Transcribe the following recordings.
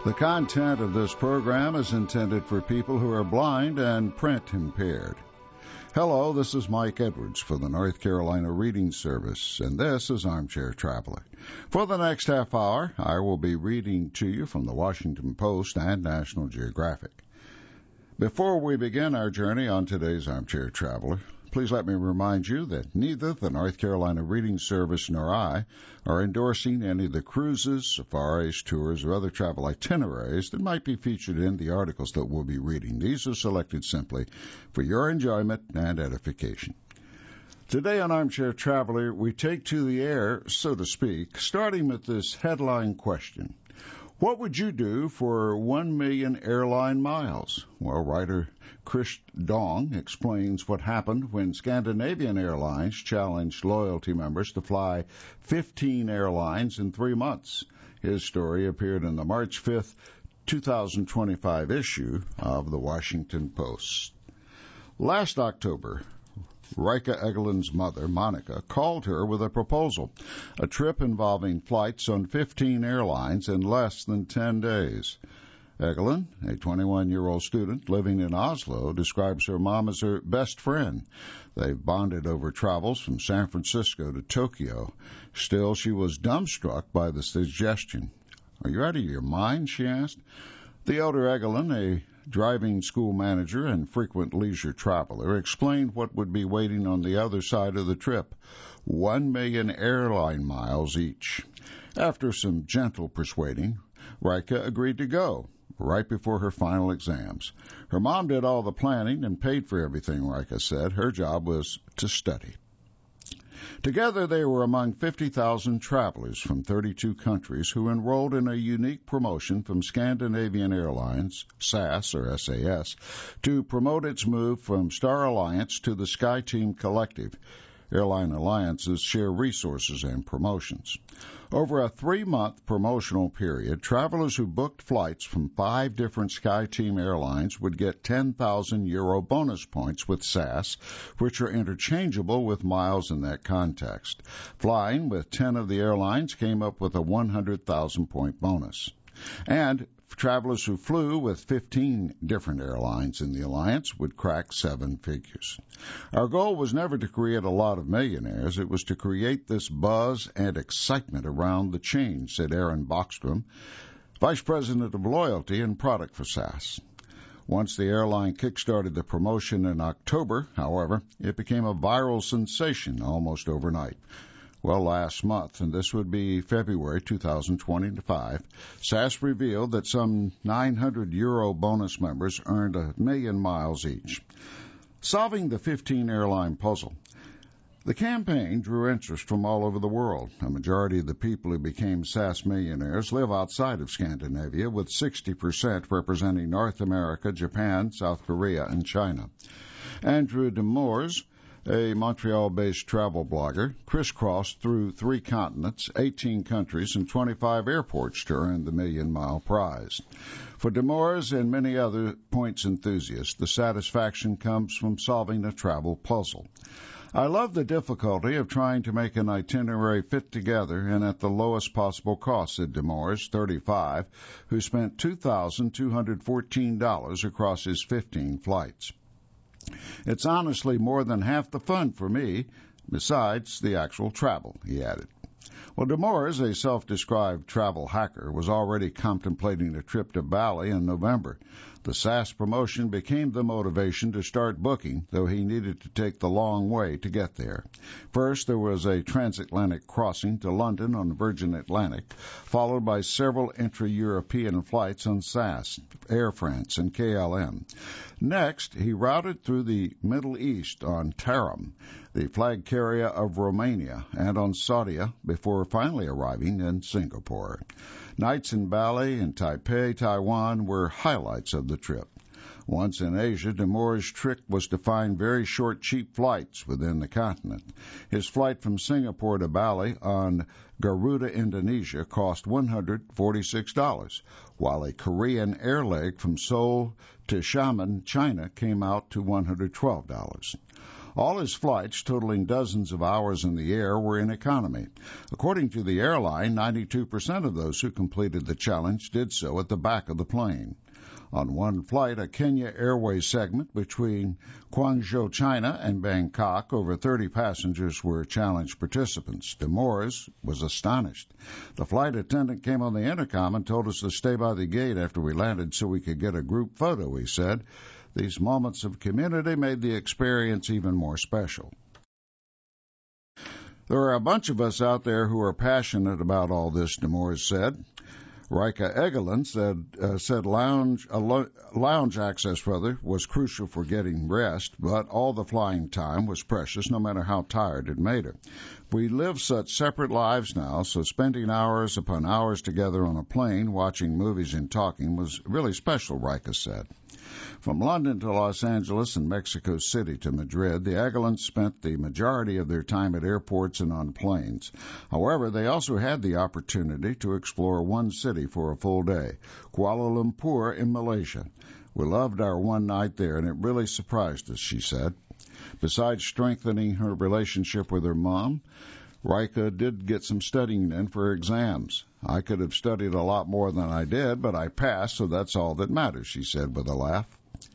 The content of this program is intended for people who are blind and print impaired. Hello, this is Mike Edwards for the North Carolina Reading Service, and this is Armchair Traveler. For the next half hour, I will be reading to you from the Washington Post and National Geographic. Before we begin our journey on today's Armchair Traveler, please let me remind you that neither the North Carolina Reading Service nor I are endorsing any of the cruises, safaris, tours, or other travel itineraries that might be featured in the articles that we'll be reading. These are selected simply for your enjoyment and edification. Today on Armchair Traveler, we take to the air, so to speak, starting with this headline question. What would you do for 1 million airline miles? Well, writer Chris Dong explains what happened when Scandinavian Airlines challenged loyalty members to fly 15 airlines in 3 months. His story appeared in the March 5th, 2025 issue of the Washington Post. Last October, Rika Egeland's mother, Monica, called her with a proposal, a trip involving flights on 15 airlines in less than 10 days. Egeland, a 21-year-old student living in Oslo, describes her mom as her best friend. They've bonded over travels from San Francisco to Tokyo. Still, she was dumbstruck by the suggestion. Are you out of your mind? She asked. The elder Egeland, a driving school manager and frequent leisure traveler, explained what would be waiting on the other side of the trip, 1 million airline miles each. After some gentle persuading, Rika agreed to go right before her final exams. Her mom did all the planning and paid for everything, Rika said. Her job was to study. Together, they were among 50,000 travelers from 32 countries who enrolled in a unique promotion from Scandinavian Airlines, SAS or SAS, to promote its move from Star Alliance to the SkyTeam Collective. Airline alliances share resources and promotions. Over a 3-month promotional period, travelers who booked flights from 5 different SkyTeam airlines would get 10,000 euro bonus points with SAS, which are interchangeable with miles in that context. Flying with 10 of the airlines came up with a 100,000 point bonus. And travelers who flew with 15 different airlines in the alliance would crack 7 figures. Our goal was never to create a lot of millionaires. It was to create this buzz and excitement around the change, said Aaron Bockstrom, Vice President of Loyalty and Product for SAS. Once the airline kick-started the promotion in October, however, it became a viral sensation almost overnight. Well, last month, and this would be February 2025, SAS revealed that some 900 euro bonus members earned 1 million miles each. Solving the 15 airline puzzle. The campaign drew interest from all over the world. A majority of the people who became SAS millionaires live outside of Scandinavia, with 60% representing North America, Japan, South Korea, and China. Andrew Demores, a Montreal-based travel blogger, crisscrossed through 3 continents, 18 countries, and 25 airports to earn the million-mile prize. For Demores and many other points enthusiasts, the satisfaction comes from solving a travel puzzle. I love the difficulty of trying to make an itinerary fit together and at the lowest possible cost, said Demores, 35, who spent $2,214 across his 15 flights. It's honestly more than half the fun for me, besides the actual travel, he added. Well, Demores, a self-described travel hacker, was already contemplating a trip to Bali in November. The SAS promotion became the motivation to start booking, though he needed to take the long way to get there. First, there was a transatlantic crossing to London on the Virgin Atlantic, followed by several intra-European flights on SAS, Air France, and KLM. Next, he routed through the Middle East on Tarim, the flag carrier of Romania, and on Saudia before finally arriving in Singapore. Nights in Bali and Taipei, Taiwan were highlights of the trip. Once in Asia, Demores' trick was to find very short, cheap flights within the continent. His flight from Singapore to Bali on Garuda, Indonesia, cost $146, while a Korean air leg from Seoul to Xiamen, China, came out to $112. All his flights, totaling dozens of hours in the air, were in economy. According to the airline, 92% of those who completed the challenge did so at the back of the plane. On one flight, a Kenya Airways segment between Guangzhou, China, and Bangkok, over 30 passengers were challenge participants. Demores was astonished. The flight attendant came on the intercom and told us to stay by the gate after we landed so we could get a group photo, he said. These moments of community made the experience even more special. There are a bunch of us out there who are passionate about all this, Demores said. Rika Egelin said lounge access was crucial for getting rest, but all the flying time was precious, no matter how tired it made her. We live such separate lives now, so spending hours upon hours together on a plane, watching movies and talking was really special, Rika said. From London to Los Angeles and Mexico City to Madrid, the Egelins spent the majority of their time at airports and on planes. However, they also had the opportunity to explore one city for a full day, Kuala Lumpur in Malaysia. We loved our one night there, and it really surprised us, she said. Besides strengthening her relationship with her mom, Rika did get some studying in for her exams. I could have studied a lot more than I did, but I passed, so that's all that matters, she said with a laugh.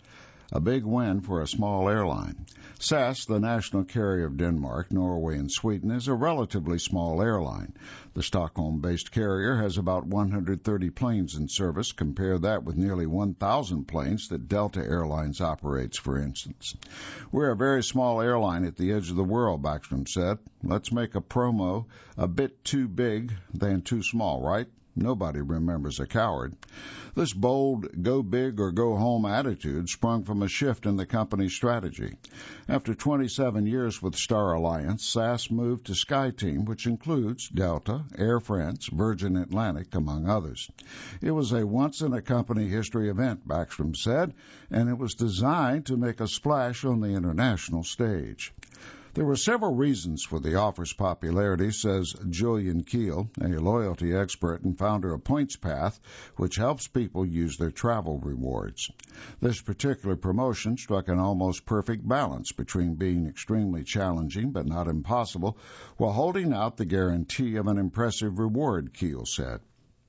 A big win for a small airline. SAS, the national carrier of Denmark, Norway, and Sweden, is a relatively small airline. The Stockholm-based carrier has about 130 planes in service. Compare that with nearly 1,000 planes that Delta Airlines operates, for instance. We're a very small airline at the edge of the world, Backstrom said. Let's make a promo a bit too big than too small, right? Nobody remembers a coward. This bold, go big or go home attitude sprung from a shift in the company's strategy. After 27 years with Star Alliance, SAS moved to SkyTeam, which includes Delta, Air France, Virgin Atlantic, among others. It was a once-in-a-company history event, Backstrom said, and it was designed to make a splash on the international stage. There were several reasons for the offer's popularity, says Julian Keel, a loyalty expert and founder of PointsPath, which helps people use their travel rewards. This particular promotion struck an almost perfect balance between being extremely challenging but not impossible, while holding out the guarantee of an impressive reward, Keel said.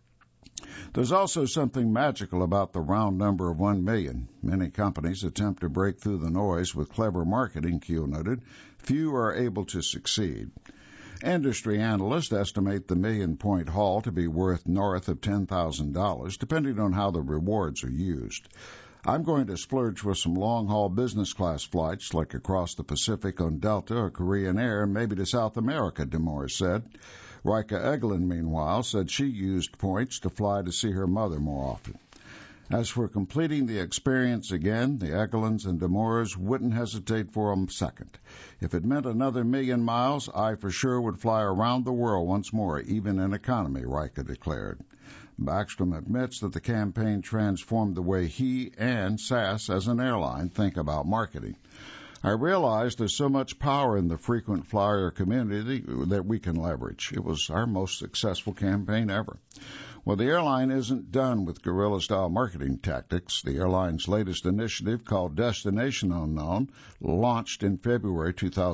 There's also something magical about the round number of 1 million. Many companies attempt to break through the noise with clever marketing, Keel noted. Few are able to succeed. Industry analysts estimate the million-point haul to be worth north of $10,000, depending on how the rewards are used. I'm going to splurge for some long-haul business-class flights, like across the Pacific on Delta or Korean Air, and maybe to South America, Demore said. Rika Egelin, meanwhile, said she used points to fly to see her mother more often. As for completing the experience again, the Egelins and Demores wouldn't hesitate for a second. If it meant another 1,000,000 miles, I for sure would fly around the world once more, even in economy, Rika declared. Backstrom admits that the campaign transformed the way he and SAS as an airline think about marketing. I realized there's so much power in the frequent flyer community that we can leverage. It was our most successful campaign ever. Well, the airline isn't done with guerrilla-style marketing tactics. The airline's latest initiative, called Destination Unknown, launched in February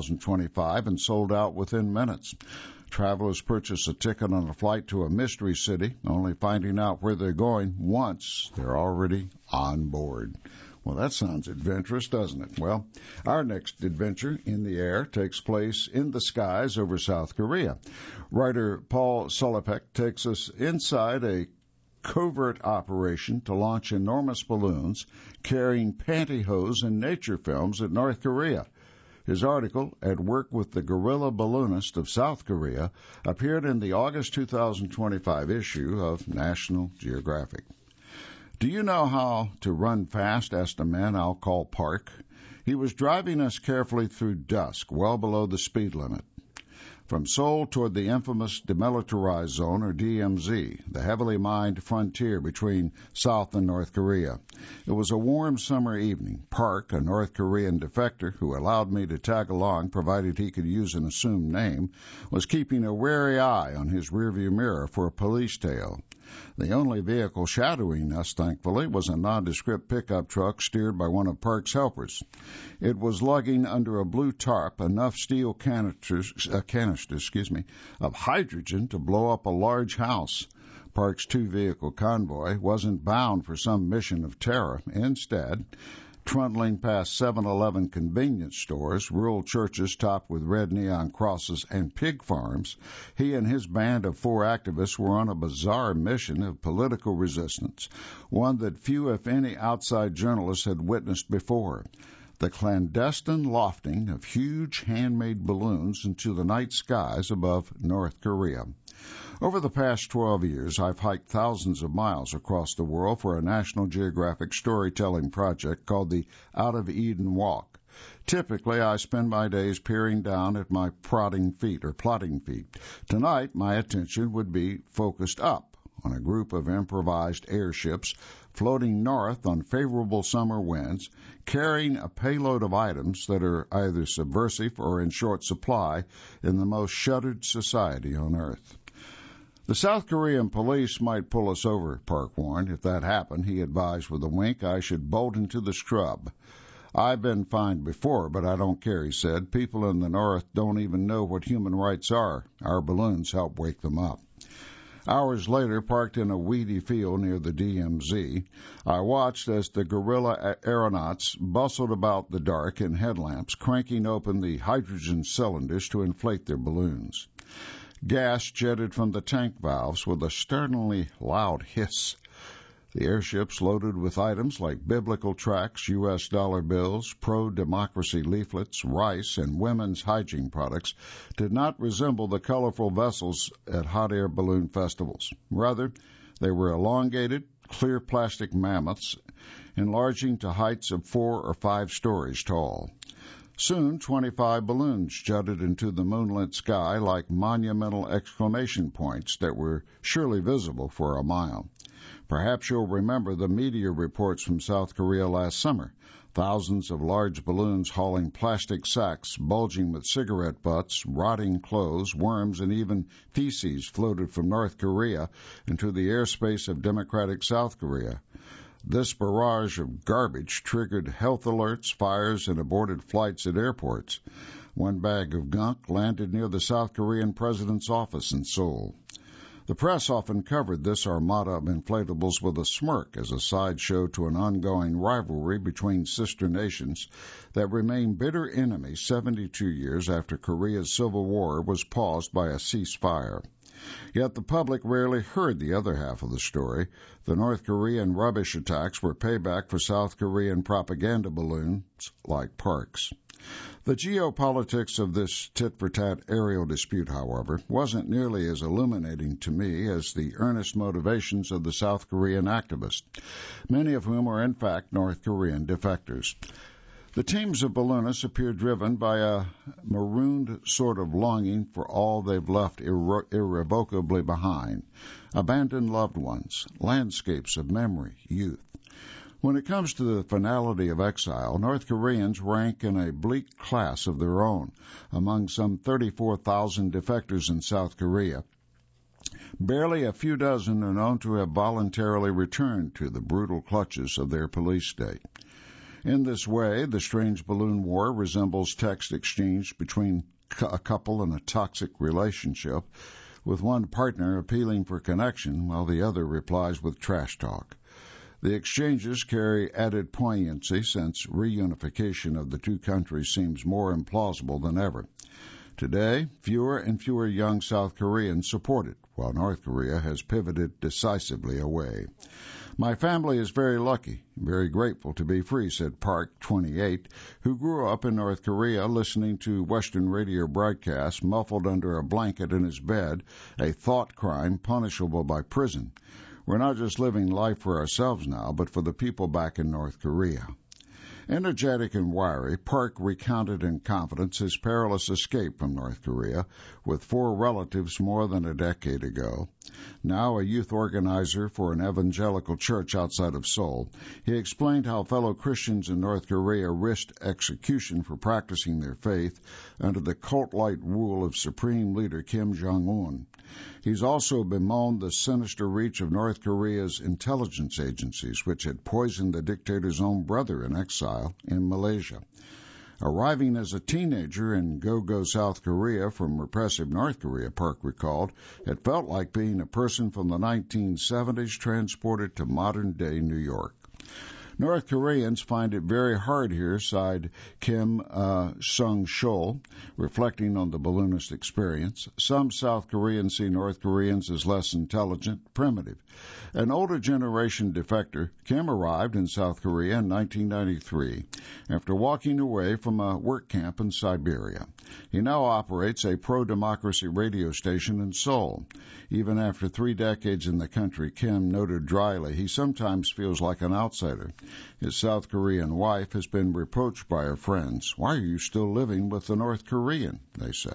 2025 and sold out within minutes. Travelers purchase a ticket on a flight to a mystery city, only finding out where they're going once they're already on board. Well, that sounds adventurous, doesn't it? Well, our next adventure in the air takes place in the skies over South Korea. Writer Paul Solopek takes us inside a covert operation to launch enormous balloons carrying pantyhose and nature films at North Korea. His article, At Work with the Guerrilla Balloonist of South Korea, appeared in the August 2025 issue of National Geographic. Do you know how to run fast? Asked a man I'll call Park. He was driving us carefully through dusk, well below the speed limit. From Seoul toward the infamous Demilitarized Zone, or DMZ, the heavily mined frontier between South and North Korea. It was a warm summer evening. Park, a North Korean defector who allowed me to tag along provided he could use an assumed name, was keeping a wary eye on his rearview mirror for a police tail. The only vehicle shadowing us, thankfully, was a nondescript pickup truck steered by one of Park's helpers. It was lugging under a blue tarp enough steel canisters of hydrogen to blow up a large house. Park's two-vehicle convoy wasn't bound for some mission of terror. Instead, trundling past 7-Eleven convenience stores, rural churches topped with red neon crosses, and pig farms, he and his band of 4 activists were on a bizarre mission of political resistance, one that few, if any, outside journalists had witnessed before: the clandestine lofting of huge handmade balloons into the night skies above North Korea. Over the past 12 years, I've hiked thousands of miles across the world for a National Geographic storytelling project called the Out of Eden Walk. Typically, I spend my days peering down at my plotting feet. Tonight, my attention would be focused up on a group of improvised airships floating north on favorable summer winds, carrying a payload of items that are either subversive or in short supply in the most shuttered society on Earth. The South Korean police might pull us over, Park warned. If that happened, he advised with a wink, I should bolt into the scrub. I've been fined before, but I don't care, he said. People in the North don't even know what human rights are. Our balloons help wake them up. Hours later, parked in a weedy field near the DMZ, I watched as the guerrilla aeronauts bustled about the dark in headlamps, cranking open the hydrogen cylinders to inflate their balloons. Gas jetted from the tank valves with a startlingly loud hiss. The airships, loaded with items like biblical tracts, U.S. dollar bills, pro-democracy leaflets, rice, and women's hygiene products, did not resemble the colorful vessels at hot air balloon festivals. Rather, they were elongated, clear plastic mammoths, enlarging to heights of 4 or 5 stories tall. Soon, 25 balloons jutted into the moonlit sky like monumental exclamation points that were surely visible for a mile. Perhaps you'll remember the media reports from South Korea last summer. Thousands of large balloons hauling plastic sacks bulging with cigarette butts, rotting clothes, worms, and even feces floated from North Korea into the airspace of democratic South Korea. This barrage of garbage triggered health alerts, fires, and aborted flights at airports. One bag of gunk landed near the South Korean president's office in Seoul. The press often covered this armada of inflatables with a smirk as a sideshow to an ongoing rivalry between sister nations that remain bitter enemies 72 years after Korea's civil war was paused by a ceasefire. Yet the public rarely heard the other half of the story. The North Korean rubbish attacks were payback for South Korean propaganda balloons like Park's. The geopolitics of this tit-for-tat aerial dispute, however, wasn't nearly as illuminating to me as the earnest motivations of the South Korean activists, many of whom are in fact North Korean defectors. The teams of balloonists appear driven by a marooned sort of longing for all they've left irrevocably behind, abandoned loved ones, landscapes of memory, youth. When it comes to the finality of exile, North Koreans rank in a bleak class of their own. Among some 34,000 defectors in South Korea, barely a few dozen are known to have voluntarily returned to the brutal clutches of their police state. In this way, the strange balloon war resembles text exchange between a couple in a toxic relationship, with one partner appealing for connection while the other replies with trash talk. The exchanges carry added poignancy since reunification of the two countries seems more implausible than ever. Today, fewer and fewer young South Koreans support it, while North Korea has pivoted decisively away. My family is very lucky, very grateful to be free, said Park, 28, who grew up in North Korea listening to Western radio broadcasts muffled under a blanket in his bed, a thought crime punishable by prison. We're not just living life for ourselves now, but for the people back in North Korea. Energetic and wiry, Park recounted in confidence his perilous escape from North Korea with 4 relatives more than a decade ago. Now a youth organizer for an evangelical church outside of Seoul, he explained how fellow Christians in North Korea risked execution for practicing their faith under the cult-like rule of Supreme Leader Kim Jong-un. He's also bemoaned the sinister reach of North Korea's intelligence agencies, which had poisoned the dictator's own brother in exile in Malaysia. Arriving as a teenager in Go-Go, South Korea from repressive North Korea, Park recalled, it felt like being a person from the 1970s transported to modern-day New York. North Koreans find it very hard here, sighed Kim Sung-chol, reflecting on the balloonist experience. Some South Koreans see North Koreans as less intelligent, primitive. An older generation defector, Kim arrived in South Korea in 1993 after walking away from a work camp in Siberia. He now operates a pro-democracy radio station in Seoul. Even after 3 decades in the country, Kim noted dryly he sometimes feels like an outsider. His South Korean wife has been reproached by her friends. Why are you still living with the North Korean, they say.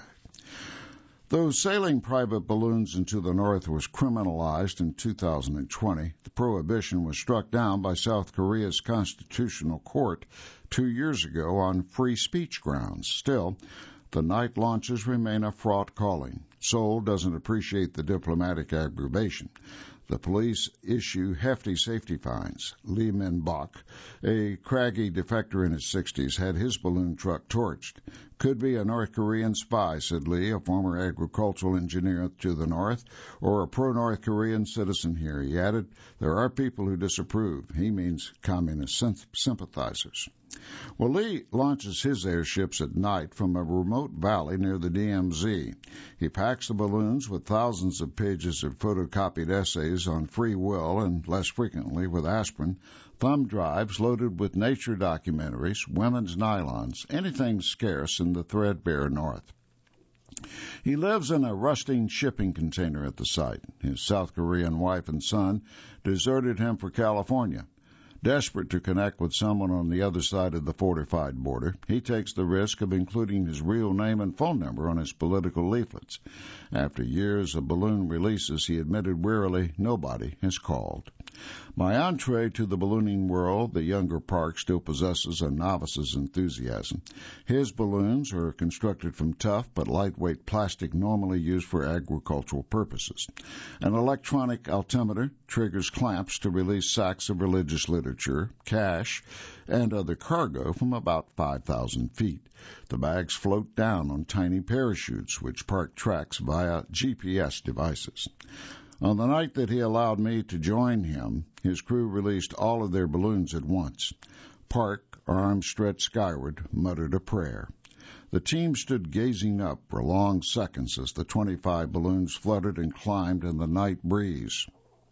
Though sailing private balloons into the North was criminalized in 2020, the prohibition was struck down by South Korea's Constitutional Court 2 years ago on free speech grounds. Still, the night launches remain a fraught calling. Seoul doesn't appreciate the diplomatic aggravation. The police issue hefty safety fines. Lee Min-bok, a craggy defector in his 60s, had his balloon truck torched. Could be a North Korean spy, said Lee, a former agricultural engineer to the north, or a pro-North Korean citizen here. He added, there are people who disapprove. He means communist sympathizers. Well, Lee launches his airships at night from a remote valley near the DMZ. He packs the balloons with thousands of pages of photocopied essays on free will and, less frequently, with aspirin, thumb drives loaded with nature documentaries, women's nylons, anything scarce in the threadbare North. He lives in a rusting shipping container at the site. His South Korean wife and son deserted him for California. Desperate to connect with someone on the other side of the fortified border, he takes the risk of including his real name and phone number on his political leaflets. After years of balloon releases, he admitted wearily, nobody has called. My entree to the ballooning world, the younger Park still possesses a novice's enthusiasm. His balloons are constructed from tough but lightweight plastic normally used for agricultural purposes. An electronic altimeter triggers clamps to release sacks of religious literature, cash, and other cargo from about 5,000 feet. The bags float down on tiny parachutes, which Park tracks via GPS devices. On the night that he allowed me to join him, his crew released all of their balloons at once. Park, arms stretched skyward, muttered a prayer. The team stood gazing up for long seconds as the 25 balloons fluttered and climbed in the night breeze.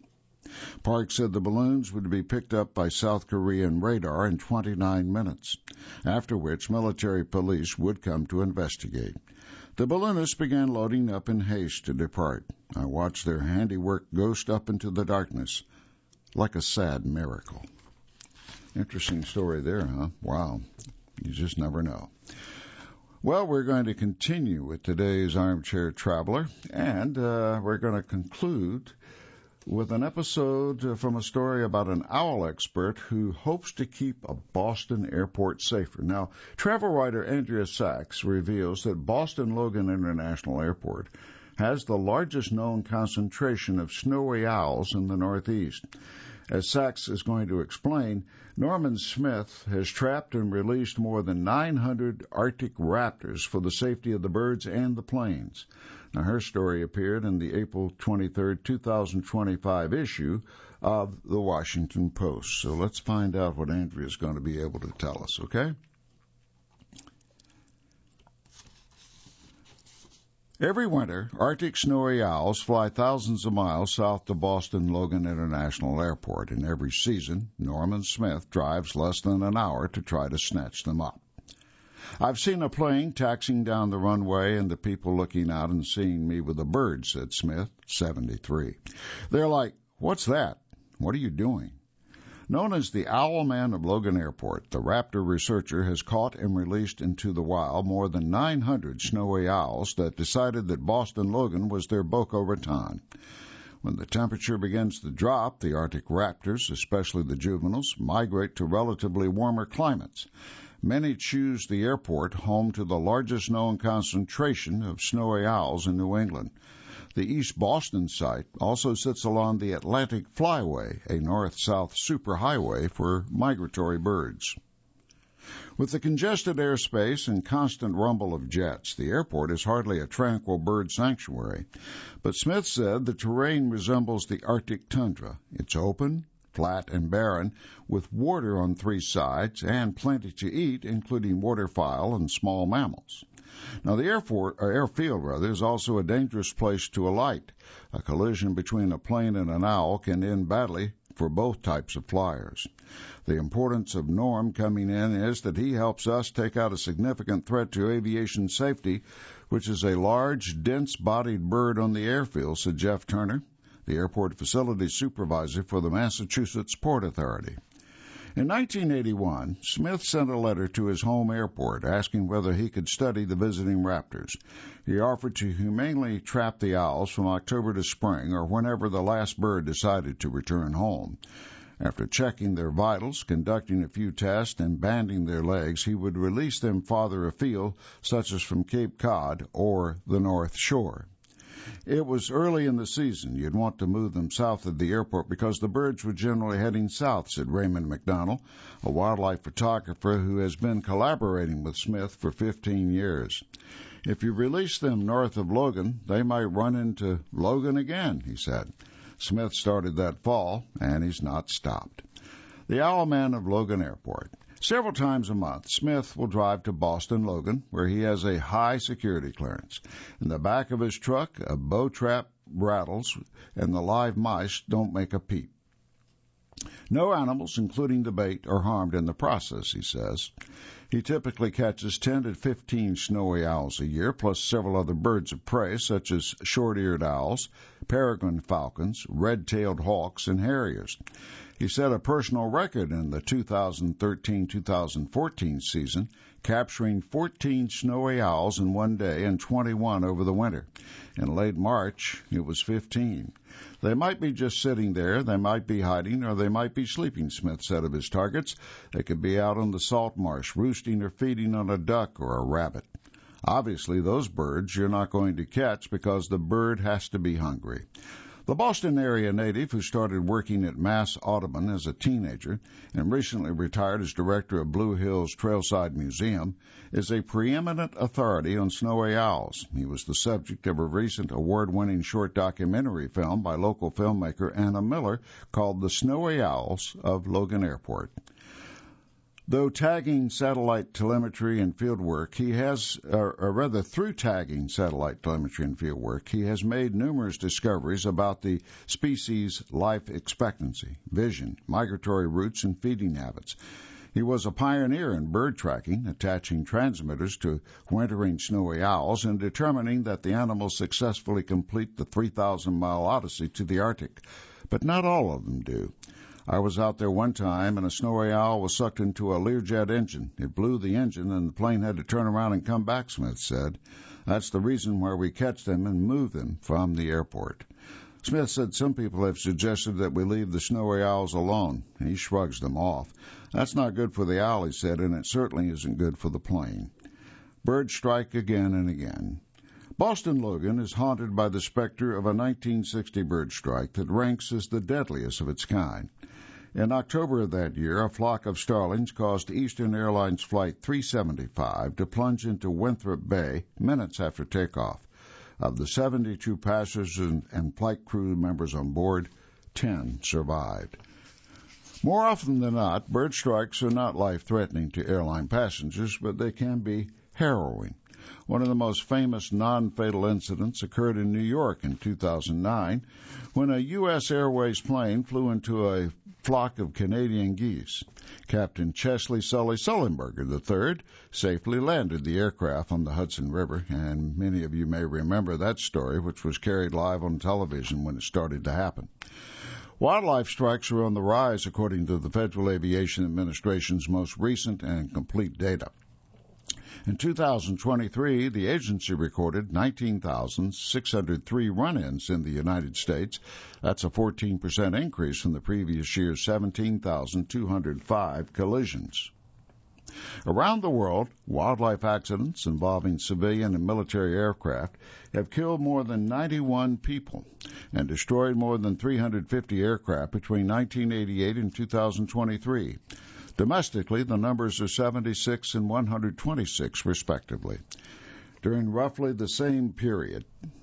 Park said the balloons would be picked up by South Korean radar in 29 minutes, after which military police would come to investigate. The balloonists began loading up in haste to depart. I watched their handiwork ghost up into the darkness like a sad miracle. Interesting story there, huh? Wow. You just never know. Well, we're going to continue with today's Armchair Traveler, and we're going to conclude with an episode from a story about an owl expert who hopes to keep a Boston airport safer. Now, travel writer Andrea Sachs reveals that Boston Logan International Airport has the largest known concentration of snowy owls in the Northeast. As Sachs is going to explain, Norman Smith has trapped and released more than 900 Arctic raptors for the safety of the birds and the planes. Now, her story appeared in the April 23, 2025 issue of the Washington Post. So let's find out what Andrea is going to be able to tell us, okay? Every winter, Arctic snowy owls fly thousands of miles south to Boston Logan International Airport, and every season, Norman Smith drives less than an hour to try to snatch them up. I've seen a plane taxiing down the runway and the people looking out and seeing me with a bird, said Smith, 73. They're like, what's that? What are you doing? Known as the Owlman of Logan Airport, the Raptor researcher has caught and released into the wild more than 900 snowy owls that decided that Boston Logan was their Boca Raton. When the temperature begins to drop, the Arctic raptors, especially the juveniles, migrate to relatively warmer climates. Many choose the airport home to the largest known concentration of snowy owls in New England. The East Boston site also sits along the Atlantic Flyway, a north-south superhighway for migratory birds. With the congested airspace and constant rumble of jets, the airport is hardly a tranquil bird sanctuary. But Smith said the terrain resembles the Arctic tundra. It's open, flat, and barren, with water on three sides and plenty to eat, including waterfowl and small mammals. Now, the airfield is also a dangerous place to alight. A collision between a plane and an owl can end badly for both types of flyers. The importance of Norm coming in is that he helps us take out a significant threat to aviation safety, which is a large, dense-bodied bird on the airfield, said Jeff Turner, the airport facilities supervisor for the Massachusetts Port Authority. In 1981, Smith sent a letter to his home airport asking whether he could study the visiting raptors. He offered to humanely trap the owls from October to spring or whenever the last bird decided to return home. After checking their vitals, conducting a few tests, and banding their legs, he would release them farther afield, such as from Cape Cod or the North Shore. It was early in the season. You'd want to move them south of the airport because the birds were generally heading south, said Raymond McDonald, a wildlife photographer who has been collaborating with Smith for 15 years. If you release them north of Logan, they might run into Logan again, he said. Smith started that fall, and he's not stopped. The Owlman of Logan Airport. Several times a month, Smith will drive to Boston Logan, where he has a high security clearance. In the back of his truck, a bow trap rattles, and the live mice don't make a peep. No animals, including the bait, are harmed in the process, he says. He typically catches 10 to 15 snowy owls a year, plus several other birds of prey, such as short-eared owls, peregrine falcons, red-tailed hawks, and harriers. He set a personal record in the 2013-2014 season, capturing 14 snowy owls in one day and 21 over the winter. In late March, it was 15. They might be just sitting there, they might be hiding, or they might be sleeping, Smith said of his targets. They could be out on the salt marsh, roosting or feeding on a duck or a rabbit. Obviously, those birds you're not going to catch because the bird has to be hungry. The Boston area native who started working at Mass Audubon as a teenager and recently retired as director of Blue Hills Trailside Museum is a preeminent authority on snowy owls. He was the subject of a recent award-winning short documentary film by local filmmaker Anna Miller called The Snowy Owls of Logan Airport. Though tagging satellite telemetry and field work, through tagging satellite telemetry and field work, he has made numerous discoveries about the species' life expectancy, vision, migratory routes, and feeding habits. He was a pioneer in bird tracking, attaching transmitters to wintering snowy owls and determining that the animals successfully complete the 3,000-mile odyssey to the Arctic. But not all of them do. I was out there one time, and a snowy owl was sucked into a Learjet engine. It blew the engine, and the plane had to turn around and come back, Smith said. That's the reason why we catch them and move them from the airport. Smith said some people have suggested that we leave the snowy owls alone. He shrugs them off. That's not good for the owl, he said, and it certainly isn't good for the plane. Birds strike again and again. Boston Logan is haunted by the specter of a 1960 bird strike that ranks as the deadliest of its kind. In October of that year, a flock of starlings caused Eastern Airlines Flight 375 to plunge into Winthrop Bay minutes after takeoff. Of the 72 passengers and flight crew members on board, 10 survived. More often than not, bird strikes are not life-threatening to airline passengers, but they can be harrowing. One of the most famous non-fatal incidents occurred in New York in 2009 when a U.S. Airways plane flew into a flock of Canadian geese. Captain Chesley Sully Sullenberger III safely landed the aircraft on the Hudson River, and many of you may remember that story, which was carried live on television when it started to happen. Wildlife strikes are on the rise, according to the Federal Aviation Administration's most recent and complete data. In 2023, the agency recorded 19,603 run-ins in the United States. That's a 14% increase from the previous year's 17,205 collisions. Around the world, wildlife accidents involving civilian and military aircraft have killed more than 91 people and destroyed more than 350 aircraft between 1988 and 2023. Domestically, the numbers are 76 and 126, respectively. During roughly the same period,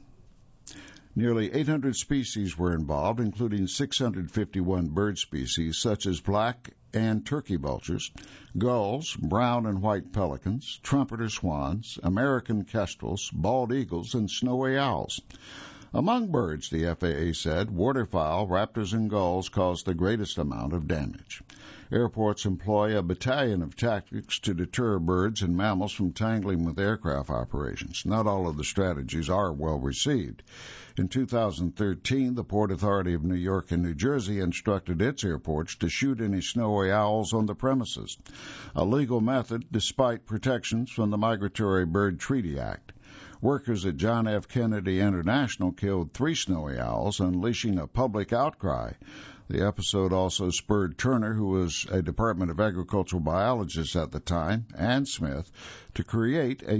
nearly 800 species were involved, including 651 bird species such as black and turkey vultures, gulls, brown and white pelicans, trumpeter swans, American kestrels, bald eagles, and snowy owls. Among birds, the FAA said, waterfowl, raptors, and gulls cause the greatest amount of damage. Airports employ a battalion of tactics to deter birds and mammals from tangling with aircraft operations. Not all of the strategies are well received. In 2013, the Port Authority of New York and New Jersey instructed its airports to shoot any snowy owls on the premises, a legal method despite protections from the Migratory Bird Treaty Act. Workers at John F. Kennedy International killed 3 snowy owls, unleashing a public outcry. The episode also spurred Turner, who was a Department of Agricultural biologist at the time, and Smith, to create a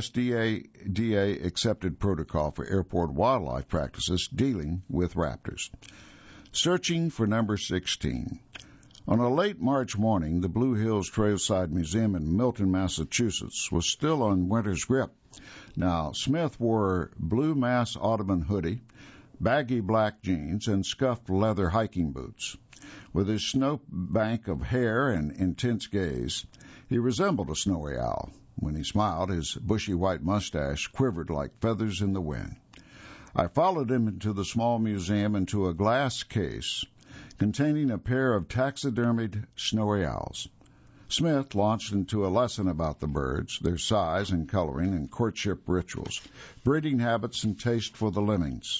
USDA-accepted protocol for airport wildlife practices dealing with raptors. Searching for number 16. On a late March morning, the Blue Hills Trailside Museum in Milton, Massachusetts, was still on winter's grip. Now, Smith wore blue Mass Audubon hoodie, baggy black jeans, and scuffed leather hiking boots. With his snowbank of hair and intense gaze, he resembled a snowy owl. When he smiled, his bushy white mustache quivered like feathers in the wind. I followed him into the small museum and to a glass case containing a pair of taxidermied snowy owls. Smith launched into a lesson about the birds, their size and coloring and courtship rituals, breeding habits and taste for the lemmings.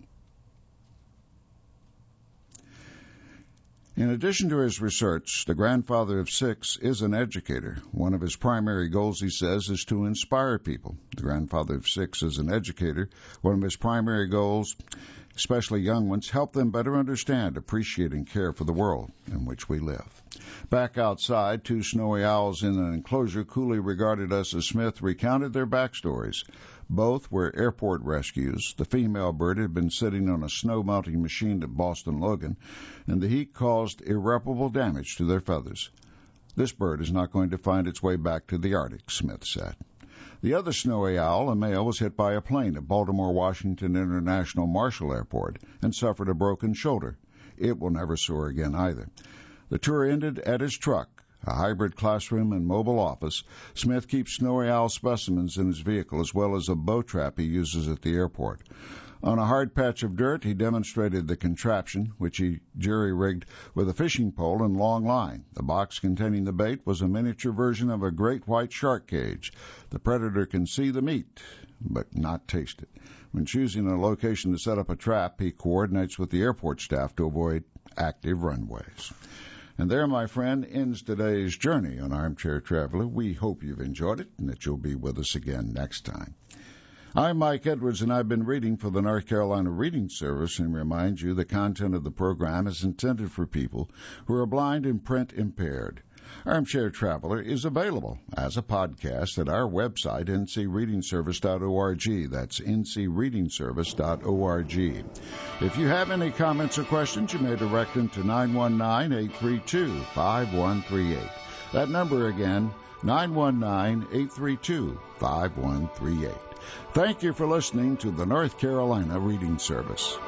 In addition to his research, the grandfather of 6 is an educator. One of his primary goals, he says, is to inspire people. The grandfather of 6 is an educator. One of his primary goals, especially young ones, help them better understand, appreciate, and care for the world in which we live. Back outside, 2 snowy owls in an enclosure coolly regarded us as Smith recounted their backstories. Both were airport rescues. The female bird had been sitting on a snow-melting machine at Boston Logan, and the heat caused irreparable damage to their feathers. This bird is not going to find its way back to the Arctic, Smith said. The other snowy owl, a male, was hit by a plane at Baltimore-Washington International Marshall Airport and suffered a broken shoulder. It will never soar again either. The tour ended at his truck, a hybrid classroom and mobile office. Smith keeps snowy owl specimens in his vehicle as well as a bow trap he uses at the airport. On a hard patch of dirt, he demonstrated the contraption, which he jury-rigged with a fishing pole and long line. The box containing the bait was a miniature version of a great white shark cage. The predator can see the meat, but not taste it. When choosing a location to set up a trap, he coordinates with the airport staff to avoid active runways. And there, my friend, ends today's journey on Armchair Traveler. We hope you've enjoyed it and that you'll be with us again next time. I'm Mike Edwards, and I've been reading for the North Carolina Reading Service, and remind you the content of the program is intended for people who are blind and print impaired. Armchair Traveler is available as a podcast at our website, ncreadingservice.org. That's ncreadingservice.org. If you have any comments or questions, you may direct them to 919-832-5138. That number again, 919-832-5138. Thank you for listening to the North Carolina Reading Service.